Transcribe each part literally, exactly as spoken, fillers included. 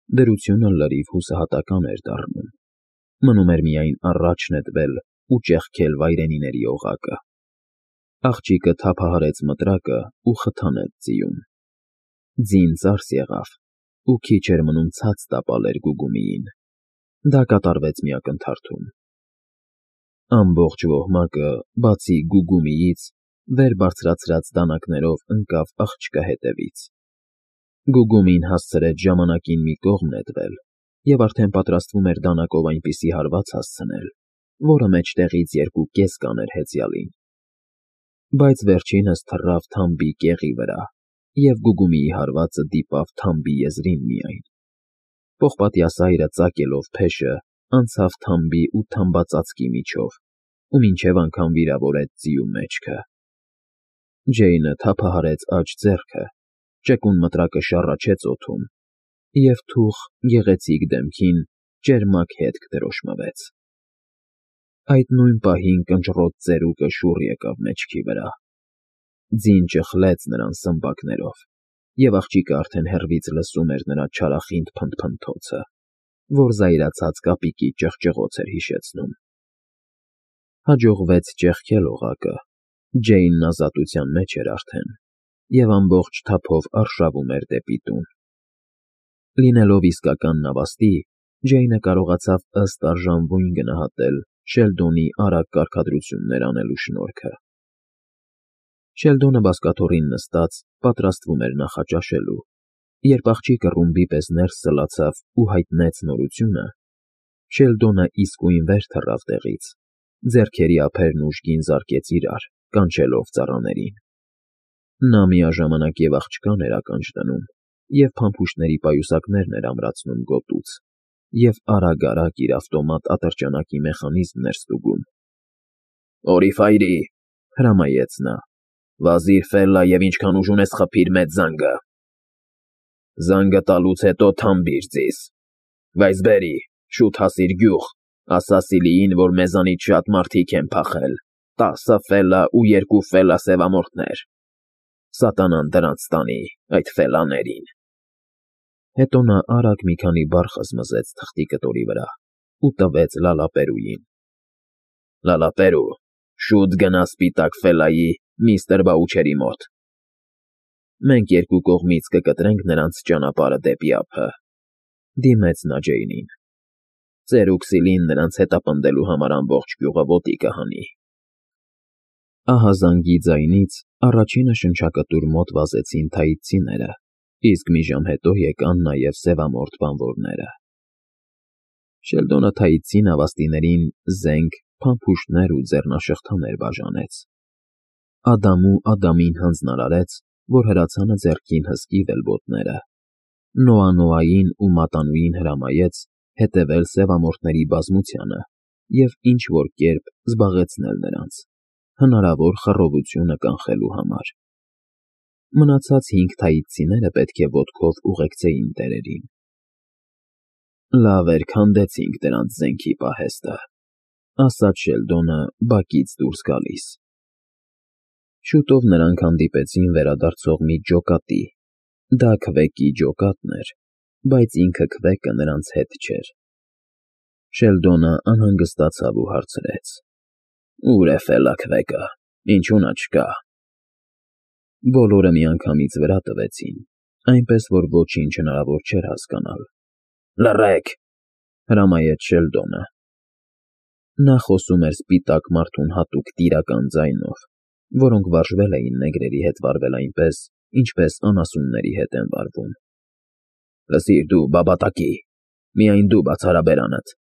դրությունը լրիվ հուսահատական էր դառնում։ Մնում էր միայն առաջ նետվել ու ճեղքել վայրենիների օղակը։ Աղջիկը թափահարեց մտրակը ու խթանեց ձիուն։ Ձին ծարս եղավ ու քիչ էր մնում ցած տապալեր Գուգումիին։ Դա կատարվեց մի ակնթարթում։ Ամբողջ ոհմակը, բացի Գուգումիից, վեր բարձրացրած դանակներով ընկավ աղջկա հետևից։ Գուգումին հասցրեց ժամանակին մի կողմ նետվել և արդեն պատրաստվում էր դանակով այնպիսի հարված հասցնել, որը մեջտեղից երկու կես կաներ հեծյալին։ Բայց վերջինս թռավ թամբի կեղի վրա, և Գուգումիի հարվածը դիպավ թամբի եզրին միայն։ Պողպատյա սայրը ծակելով փեշը, անցավ թամբի ու թամբածածկի միջով ու մինչև անգամ վիրավորեց ձիու մեջքը։ Ջեյնը թափահարեց աջ ձեռքը, ճկուն մտրակը շառաչեց օդում, և թուխ, գեղեցիկ դեմքին ճերմակ հետք դրոշմվեց։ Այդ նույն պահին կնճռոտ ծերուկը շուռ եկավ մեջքի վրա։ Ձին ճխլեց նրան սմբակներով, և աղջիկը արդեն հեռվից լսում էր նրա չարախինդ փնթփնթոցը, որ զայրացած կապիկի ճղճղոց էր հիշեցնում։ Հաջողվեց ճեղքել օղակը, Ջեյնն ազատության մեջ էր արդեն, և ամբողջ թափով արշավում էր դեպի տուն։ Լինելով իսկական նավաստի, Ջեյնը կարողացավ ըստ արժանվույն գնահատել Շելդոնի արագ կարգադրություններ անելու շնորհքը։ Շելդոնը բազկաթոռին նստած պատրաստվում էր նախաճաշելու, երբ աղջիկը ռումբի պես ներս սլացավ ու հայտնեց նորությունը, Շելդոնը իսկույն վեր թռավ տեղից, ձեռքերի ափերն ուժգին զարկեց իրար, կանչելով ծառաներին։ Նա միաժամանակ և աղջկան էր ականջ դնում, և փամփուշտների պայուսակներն էր ամրացնում գոտուց, և արագ֊արագ իր ավտոմատ ատրճանակի մեխանիզմն էր ստուգում։ ֊ Օրիֆայրի,֊ հրամայեց նա,֊ վազիր Ֆելլա և ինչքան ուժ ունես խփիր մեծ զանգը։ Զանգը տալուց հետո թամբիր ձիս, բայց բերի, շուտ հասիր գյուղ, ասա Սիլիին, որ մեզանից շատ մարդիկ են փախել, տասը Ֆելլա ու երկու Ֆելլա սևամորթներ։ Սատանան դրանց տանի, այդ Ֆելլաներին։ Հետո նա արագ մի քանի բառ խզմզեց թղթի կտորի վրա ու տվեց Լալապերուին։ ֊ Լալապերու, շուտ գնա Սպիտակ Ֆելլայի միստր Բաուչերի մոտ։ Մենք երկու կողմից կկտրենք նրանց ճանապարհը դեպի ափը,֊ դիմեց նա Ջեյնին։ Ծերուկ Սիլին նրանց հետապնդելու համար ամբողջ գյուղը ոտի կհանի։ Ահազանգի ձայնից առաջինը շնչակտուր մոտ վազեցին թաիցցիները, իսկ մի ժամ հետո եկան նաև սևամորթ բանվորները։ Շելդոնը թաիցցի նավաստիներին զենք, փամփուշտներ ու ձեռնաշղթաներ բաժանեց։ Ադամու Ադամին հանձնարարեց, որ հրացանը ձեռքին հսկի վելբոտները։ Նոա֊Նոային ու Մատանուին հրամայեց հետևել սևամորթների բազմությանը և ինչ֊որ կերպ զբաղեցնել նրանց, հնարավոր խռովությունը կանխելու համար։ Մնացած հինգ թաիցցիները պետք է ոտքով ուղեկցեին տերերին։ Լավ էր քանդեցինք դրանց զենքի պահեստը,֊ ասաց Շելդոնը բակից դուրս գալիս։ Շուտով նրանք հանդիպեցին վերադարձող մի ջոկատի։ Դա Քվեկի ջոկատն էր, բայց ինքը Քվեկը նրանց հետ չէր։ Շելդոնը անհանգստացավ ու հարցրեց. ֊ Ո՞ւր է Ֆելլա Քվեկը, ինչու նա չկա։ Բոլորը միանգամից վրա տվեցին, այնպես որ ոչինչ հնարավոր չէր հասկանալ։ ֊ Լռեք,֊ հրամայեց Շելդոնը։ Նա խոսում էր սպիտակ մարդուն հատուկ տիրական ձայնով, որոնք վարժվել էին նեգրերի հետ վարվել այնպես, ինչպես անասունների հետ են վարվում։ ֊ Լսիր դու, Բաբատակի, միայն դու բաց արա բերանդ։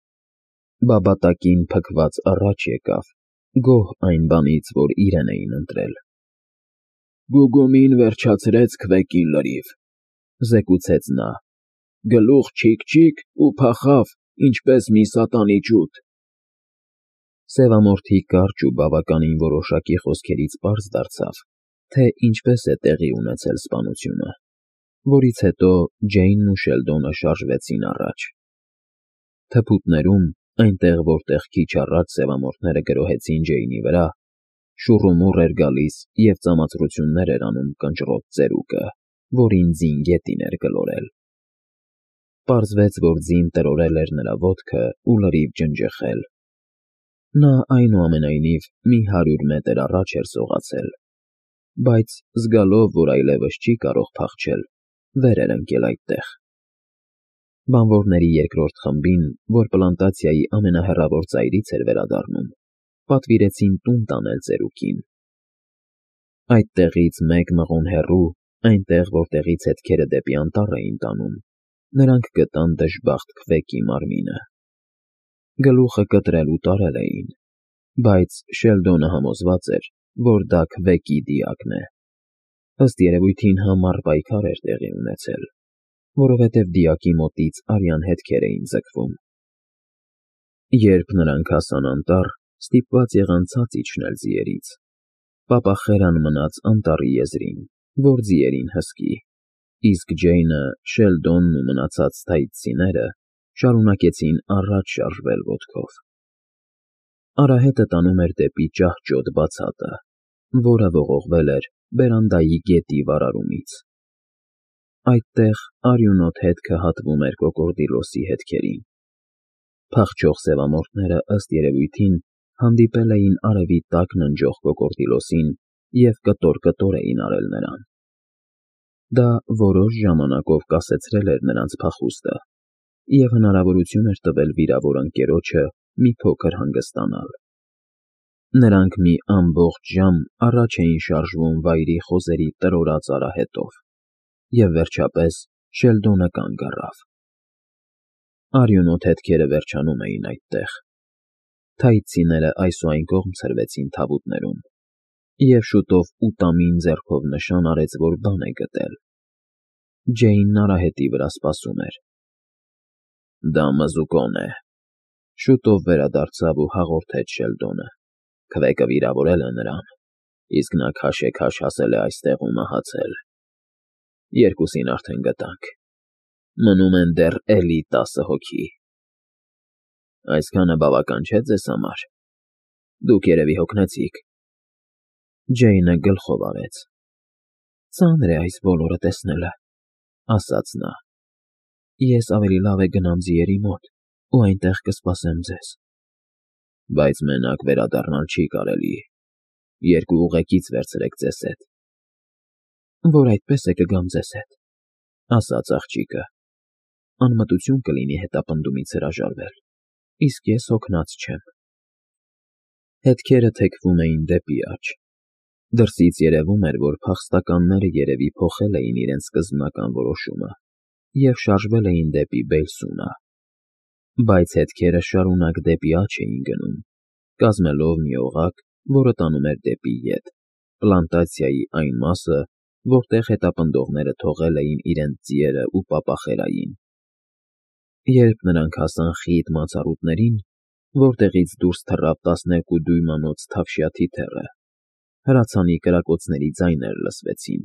Բաբատակին փքված առաջ եկավ, գոհ այն բանից, որ իրեն էին ընտրել։ ֊ Գուգումին վերջացրեց Քվեկին լրիվ,֊ զեկուցեց նա,֊ գլուխ չիկ֊չիկ ու փախավ, ինչպես մի սատանի ջութ։ Սևամորթի կարճ ու բավականին որոշակի խոսքերից պարզ դարձավ, թե ինչպես է տեղի ունեցել սպանությունը, որից հետո Ջեյնն ու Շելդոնը շարժվեցին առաջ։ Թփուտներում, այնտեղ, որտեղ քիչ առաջ սևամորթները գրոհեցին Ջեյնի վրա, շուռումուռ էր գալիս և ծամացրություններ էր անում կնճռոտ ծերուկը, որին ձին գետին էր գլորել։ պարզվեց, որ ձին տրորել էր նրա ոտքը ու լրիվ ջնջխել։ Նա այնուամենայնիվ մի հարյուր մետր առաջ էր սողացել, բայց զգալով, որ այլևս չի կարող փախչել, վեր էր ընկել այդտեղ։ Բանվորների երկրորդ խմբին, որ պլանտացիայի ամենահեռավոր ծայրից էր վերադառնում, պատվիրեցին տուն տանել ծերուկին։ Այդտեղից մեկ մղոն հեռու, այնտեղ, որտեղից հետքերը դեպի անտառ էին տանում, նրանք գտան դժբախտ Քվեկի մարմինը։ Գլուխը կտրել ու տարել էին, բայց Շելդոնը համոզված էր, որ դա Քվեկի դիակն է։ Ըստ երևույթին համառ պայքար էր տեղի ունեցել, որովհետև դիակի մոտից արյան հետքեր էին ձգվում։ Երբ նրանք հասան անտառ, ստիպված եղան ցած իջնել ձիերից։ Պապախերան մնաց անտառի եզրին, որ ձիերին հսկի, իսկ Ջեյնը, Շելդոնն ու մնացած թայծիները շարունակեցին առաջ շարժվել ոտքով։ Արահետը տանում էր դեպի ճահճոտ բացատը, որը ողողվել էր բերանդայի գետի վարարումից։ Այդտեղ արյունոտ հետքը հատվում էր կոկորդիլոսի հետքերին։ Փախչող սևամորթները ըստ երևույթին հանդիպել էին արևի տակ ննջող կոկորդիլոսին և կտոր-կտոր էին արել նրան։ Դա որոշ ժամանակով կասեցրել էր նրանց փախուստը և հնարավորություն էր տվել վիրավոր ընկերոջը մի փոքր հանգստանալ։ Նրանք մի ամբողջ ժամ առաջ էին շարժվում վայրի խոզերի տրորած արահետով, և վերջապես Շելդոնը կանգ առավ։ Արյունոտ հետքերը վերջանում էին այդտեղ։ Թայծիները այս ու այն կողմ ցրվեցին թավուտներում, և շուտով ուտամին ձեռքով նշան արեց, որ բան է գտել։ Ջեյնն արահետի վրա սպասում էր։ Դա մզուկոն է,֊ շուտով վերադարձավ ու հաղորդեց Շելդոնը։ Քվեկը վիրավորել է նրան, իսկ նա քաշեքաշ հասել է այստեղ ու մահացել։ Երկուսին արդեն գտանք։ Մնում են դեռ էլի տասը հոգի։ Այսքանը բավական չէ՞ ձեզ համար։ Դուք երևի հոգնեցիք։ Ջեյնը գլխով արեց։ Ծանր է այս բոլորը տեսնելը, ասաց նա։ Ես ավելի լավ է գնամ ձիերի մոտ ու այնտեղ կսպասեմ ձեզ։ Բայց մենակ վերադառնալ չի կարելի։ Երկու ուղեկից վերցրեք ձեզ հետ։ Որ այդպես է կգամ ձեզ հետ, ասաց աղջիկը։ Անմտություն կլինի հետապնդումից հրաժարվել, իսկ ես հոգնած չեմ։ Հետքերը թեքվում էին դեպի աջ։ Դրսից երևում էր, որ փախստականները երևի փոխել էին իրենց սկզբնական որոշումը և շարժվել էին դեպի Բեյլսունա։ Բայց հետքերը շարունակ դեպի աջ էին գնում, կազմելով մի օղակ, որը տանում էր դեպի ետ, պլանտացիայի այն մասը, որտեղ հետապնդողները թողել էին իրենց ձիերը ու պապախերային։ Երբ նրանք հասան խիտ մացառուտներին, որտեղից դուրս թռավ տասներկու դույմանոց թավշյա թիթեռը, հրացանի կրակոցների ձայներ լսվեցին։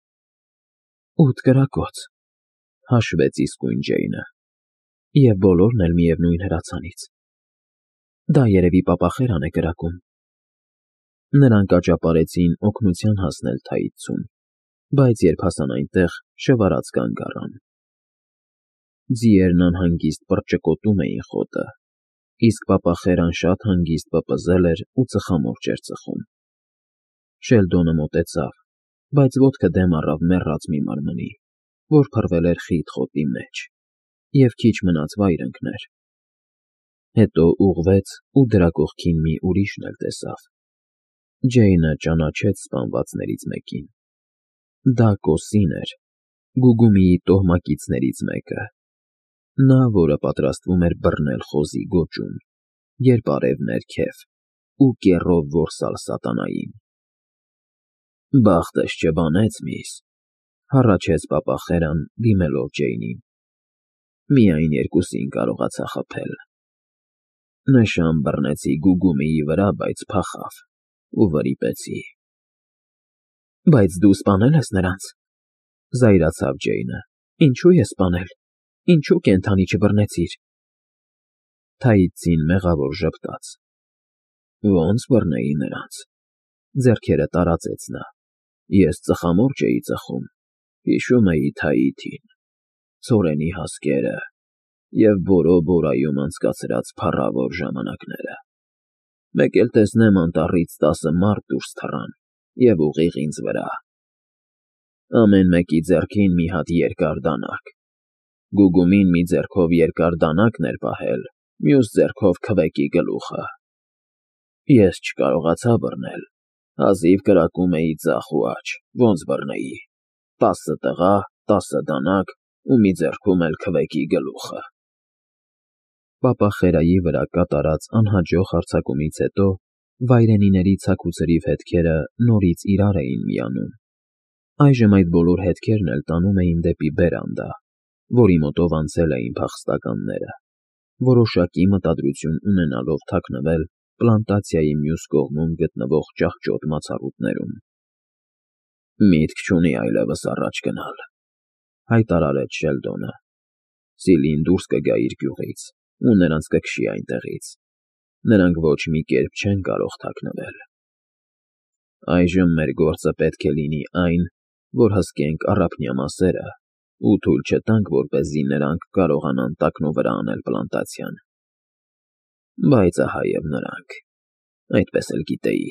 Ութ կրակոց,֊ հաշվեց իսկույն Ջեյնը,֊ և բոլորն էլ միևնույն հրացանից։ Դա երևի պապախերան է կրակում։ Նրանք աճապարեցին օգնության հասնել թայծուն, բայց երբ հասան այնտեղ, շվարած կանգ առան։ Ձիերն անհանգիստ պռճկոտում էին խոտը, իսկ պապախերան շատ հանգիստ պպզել էր ու ծխամորճ էր ծխում։ Շելդոնը մոտեցավ, բայց ոտքը դեմ առավ մեռած մի մարմնի, որ փռվել էր խիտ խոտի մեջ, և քիչ մնաց վայր ընկներ։ Հետո ուղղվեց ու դրա կողքին մի ուրիշն էլ տեսավ։ Ջեյնը ճանաչեց սպանվածներից մեկին։ Դա Կոսին էր, Գուգումիի տոհմակիցներից մեկը, նա, որը պատրաստվում էր բռնել խոզի գոճուն, երբ արև ներքև, ու կեռով որսալ սատանային։ Բախտս չբանեց, միս,֊ հառաչեց պապախերան, դիմելով Ջեյնին։ Միայն երկուսին կարողացա խփել։ Նշան բռնեցի Գուգումիի վրա, բայց փախավ, ու վրիպեցի։ Բայց դու սպանել ես նրանց,֊ զայրացավ Ջեյնը։ Ինչու ես սպանել, ինչու կենդանի չբռնեցիր։ Թայծին մեղավոր ժպտաց։ Ոնց բռնեի նրանց,֊ ձեռքերը տարածեց նա։ Ես ծխամորճ էի ծխում, հիշում էի Թաիթին, ցորենի հասկերը, և Բորո-Բորայում անցկացրած փառավոր ժամանակները։ Մեկ էլ տեսնեմ անտառից տասը մարդ դուրս թռան և ուղիղ ինձ վրա։ Ամեն մեկի ձեռքին մի հատ երկար դանակ։ Գուգումին մի ձեռքով երկար դանակն էր պահել, մյուս ձեռքով քվեկի գլուխը։ Ես չկարողացա բռնել, հազիվ կրակում էի ձախ ու աջ, ոնց բռնեի, տասը տղա, տասը դանակ ու մի ձեռքում էլ քվեկի գլուխը։ Պապա Խերայի վրա կատարած անհաջող հարձակումից հետո վայրենիների ցաքուցրիվ հետքերը նորից իրար էին միանում։ Այժմ այդ բոլոր հետքերն էլ տանում էին դեպի բերանդա, որի մոտով անցել էին փախստականները, որոշակի մտադրություն ունենալով թաքնվել պլանտացիայի մյուս կողմում գտնվող ճահճոտ մացառուտներում։ «Միտք չունի այլևս առաջ գնալ», հայտարարեց Շելդոնը։ «Սիլին դուրս կգա իր գյուղից ու նրանց կքշի այնտեղից։ Նրանք ոչ մի կերպ չեն կարող թաքնվել։ Այժմ մեր գործը պետք է լինի այն, որ հսկենք առափնյա մասերը ու թույլ չտանք, որպեսզի նրանք կարողանան տակնուվրա անել պլանտացիան։ Բայց ահա և նրանք, այդպես էլ գիտեի»։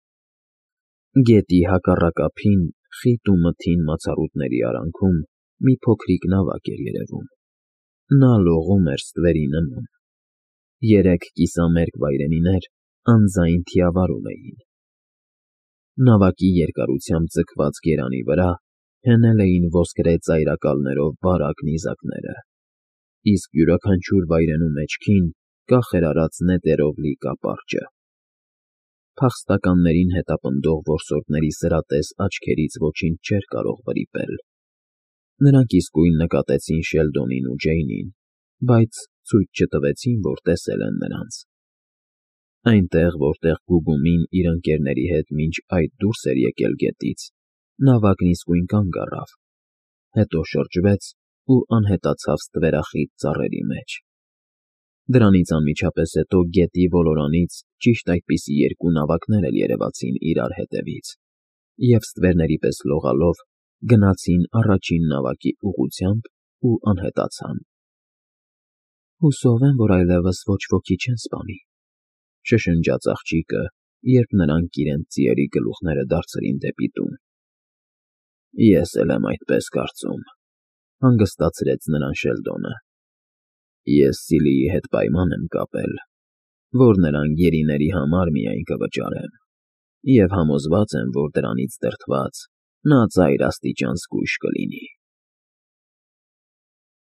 Գետի հակառակ ափին, խիտ ու մթին մացառուտների արանքում մի փոքրիկ նավակ էր երևում։ Նա լողում էր ստվերի նման։ Երեք կիսամերկ վայրենիներ անձայն թիավարում էին։ Նավակի երկարությամբ ձգված գերանի վրա հենել էին ոսկրե ծայրակալներով բարակ նիզակները, իսկ յուրաքանչյուր վայրենու մեջքին կախ էր արած նետերով լի կապարճը։ Փախստականներին հետապնդող որսորդների սրատես աչքերից ոչինչ չէր կարող վրիպել։ Նրանք իսկույն նկատեցին Շելդոնին ու Ջեյնին, բայց ցույց չտվեցին, որ տեսել են նրանց։ Այնտեղ, որտեղ Գուգումին իր ընկերների հետ մինչ այդ դուրս էր եկել գետից, նավակն իսկույն կանգ առավ, հետո շրջվեց ու անհետացավ ստվերախիտ ծառերի մեջ։ Դրանից անմիջապես հետո գետի ոլորանից ճիշտ այդպիսի երկու նավակներ էլ երևացին իրար հետևից և ստվերների պես լողալով գնացին առաջին նավակի ուղղությամբ ու անհետացան։ «Հուսով եմ, որ այլևս ոչ ոքի չեն սպանի», շշնջաց աղջիկը, երբ նրանք իրենց ձիերի գլուխները դարձրին դեպի տուն։ «Ես էլ եմ այդպես կարծում», հանգստացրեց նրան Շելդոնը։ «Ես Սիլիի հետ պայման եմ կապել, որ նրան գերիների համար միայն կվճարեմ, և համոզված եմ, որ դրանից դրդված նա ծայրաստիճան զգույշ կլինի»։